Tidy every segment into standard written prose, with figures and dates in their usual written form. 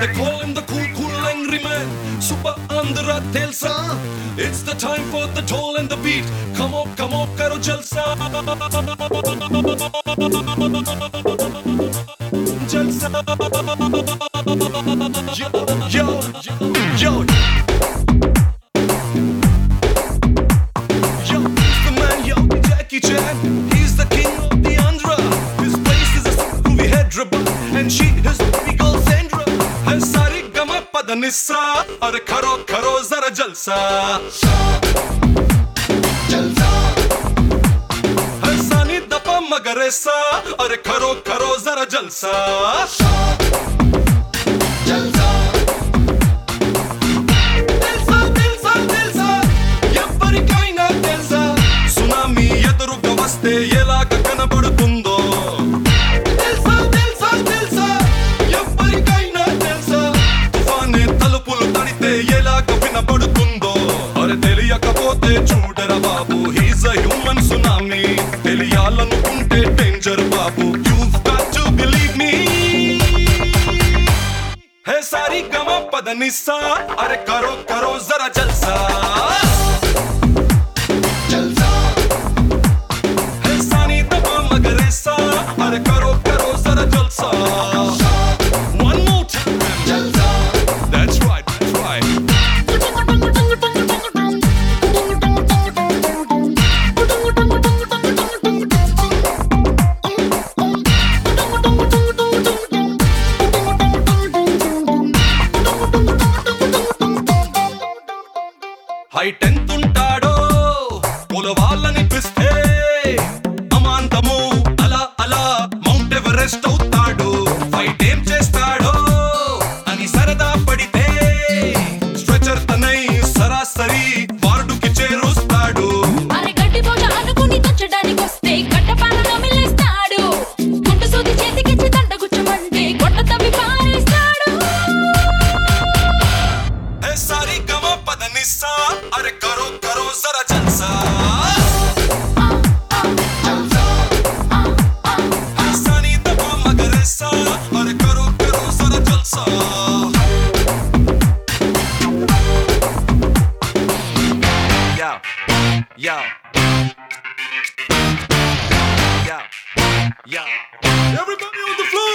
They call him the cool angry man. Super Andhra Telsa. It's the time for the toll and the beat. Come on, karo jalsa. Jalsa. Yo. He's the king of the Andhra. His place is a movie Hyderabad, and she is the girl Sandra. Hai sari gama padanissa, are karo zara jalsa. Hai sani dapa magaresa, are karo zara jalsa. ఎలాగ కనబడుతుందో తెలుసా ఎవరికైనా తెలుసా తుఫానే తలుపులు తడితే ఎలాగ వినబడుతుందో అరే తెలియకపోతే చూడరా బాబు హీస్ అ హ్యూమన్ సునామీ తెలియాలనుకుంటే డేంజర్ బాబు you've got to believe me హే సారీ గమ పదనిసా అరే కరో జరా జల్సా One more time. That's right. High 10th ఉంటాడో కులవాళ్ళనిపిస్తే అమాంతము అలా మౌంట్ ఎవరెస్ట్ అవుతాడు ఫైట్ ఏం చేస్తాడో అని సరదా పడితే స్ట్రెచర్ తనై సరాసరి వార్డుకి చేరుస్తాడు అరే గడ్డి పోట అనుకుని తచ్చడానికి వస్తే కట్టపాలలో మిల్లేస్తాడు గుండు సూది చేతికిచ్చి దండ గుచ్చమంటే గొడ్డ తవ్వి పారేస్తాడు హే సారీ గమ పదనిసా అరే కరో జరా జల్సా Yeah. Everybody on the floor.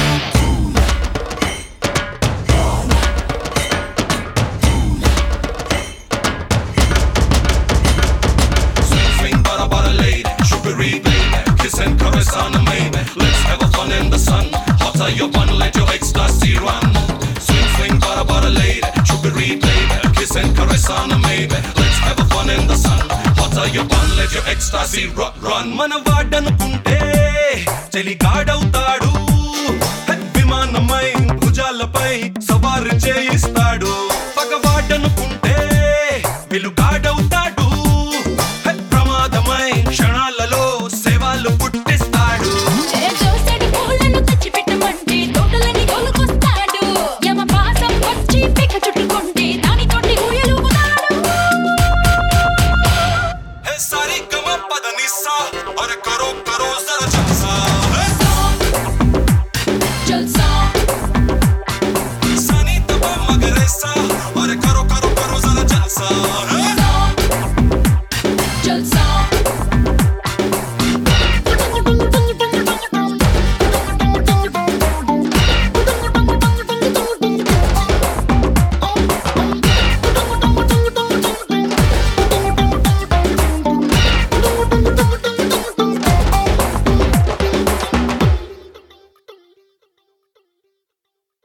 Swing, bara lady, sugary baby, kiss and caress on the baby. Let's have a fun in the sun. Hotter your bun, let your ecstasy run. Swing, bara lady, sugary baby, kiss and caress on the baby. Let's have a fun in the sun. Hotter your bun, let your ecstasy run. మనవాడనుకుంటే చెలిగాడవుతాడు విమానమై భుజాలపై సవారు చేయిస్తాడు